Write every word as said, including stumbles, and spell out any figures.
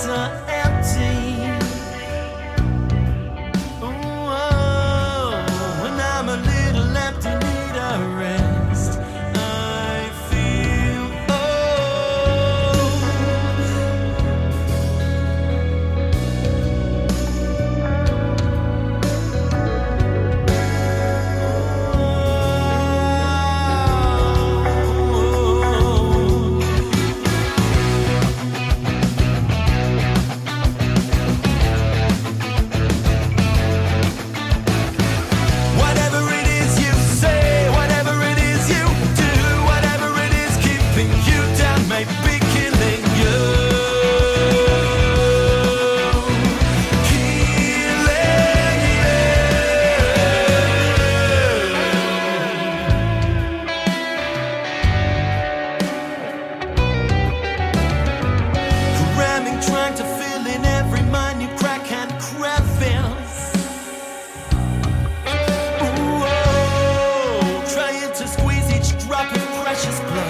are empty. Oh, when I'm a little empty, need a rest. I feel whatever it is you say, whatever it is you do, whatever it is keeping you down may be killing you. Killing you. Cramming, trying to fill in every minute crack and crevice. Ooh, oh, trying to squeeze each drop of precious blood.